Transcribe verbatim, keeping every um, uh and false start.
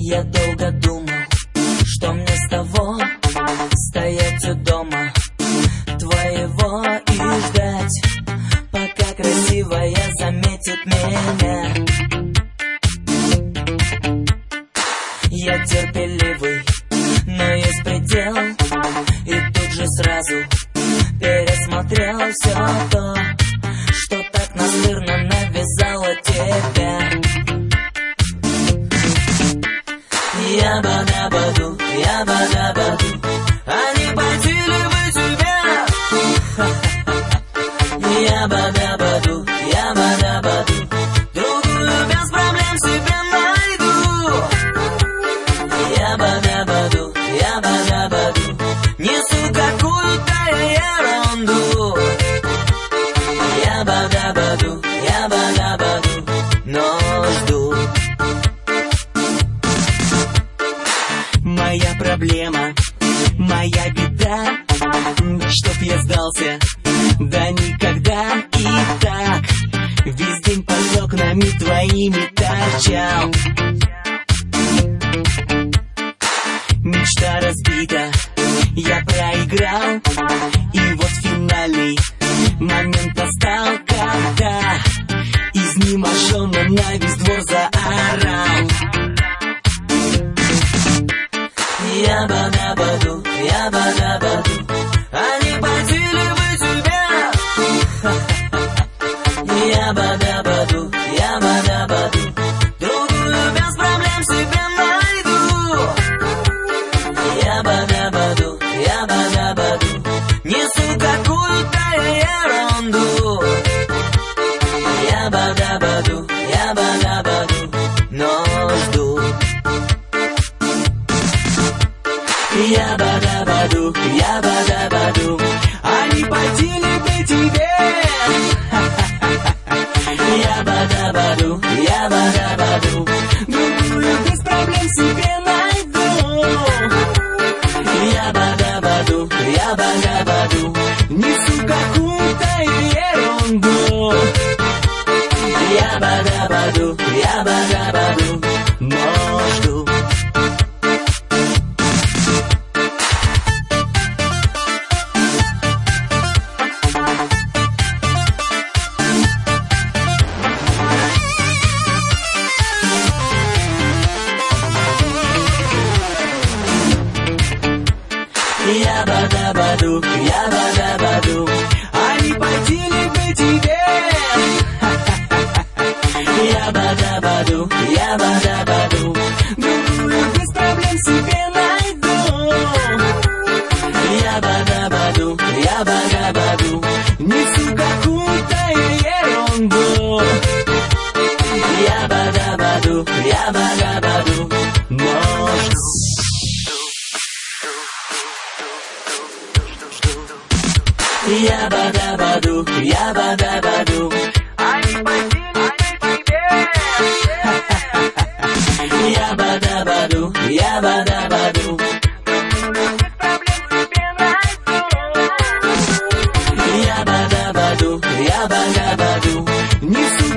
Я долго думал, что мне с того стоять у дома твоего и ждать, пока красивая заметит меня. Я терпеливый, но есть предел, и тут же сразу пересмотрел все то, что так настырно навязала тебя. Я бада-баду, я бада-баду, а не пойти ли вы тебя? Я бада-баду, я бада-баду, другую без проблем себе найду. Я бада-баду, я бада-баду, несу какую-то ерунду. Я бада-баду, я бада-баду, но жду. Моя проблема, моя беда, чтоб я сдался, да никогда. И так весь день под окнами твоими торчал. Мечта разбита, я проиграл, и вот финальный момент настал, когда изнеможенно на весь двор заорал. Я бада-баду, я бада-баду, а не пойти ли вы тебя? Я бада-баду, я бада-баду, другую без проблем себе найду. Я бада-баду, я бада-баду, несу какую-то ерунду. Я бада-баду, я бада-баду, но жду. Я бада-баду, я бада-баду, а не пойти ли бы тебе? Я бада-баду, я бада-баду, другую без проблем себе найду. Я бада-баду, я бада-баду, несу какую-то ерунду. Я бада-баду, я бада-баду, но жду. Я бада-баду, я бада-баду, а не пойти ли бы тебе? Я бада-баду, я бада-баду, другую без проблем себе найду. Я бада-баду, я бада-баду, несу какую-то ерунду. Я бада-баду, я бада-баду, но жду. Я бада-баду, я бада-баду, а не пойти ли бы тебе? Я бада-баду, я бада-баду, без проблем себе найду. Я бада-баду, я бада-баду, несу